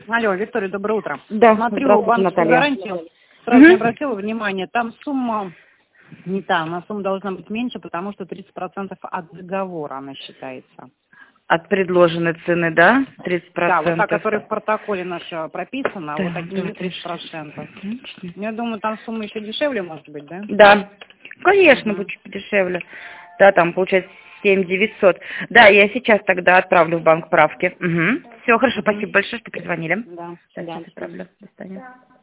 Алло, Виктория, доброе утро. Да, Смотрю, здравствуйте, банковскую Наталья. гарантию. Сразу не обратила внимания, там сумма не та, она сумма должна быть меньше, потому что 30% от договора она считается. От предложенной цены, да? 30%? Да, вот та, которая в протоколе наша прописана, Да, вот такие да, 30%. Я думаю, там сумма еще дешевле может быть, да? Да, конечно, Угу. будет чуть дешевле. Да, там получается 7 900. Да, я сейчас тогда отправлю в банк правки. Угу. Все, хорошо, спасибо большое, что позвонили. Да, Да, да. сейчас отправлю. До свидания.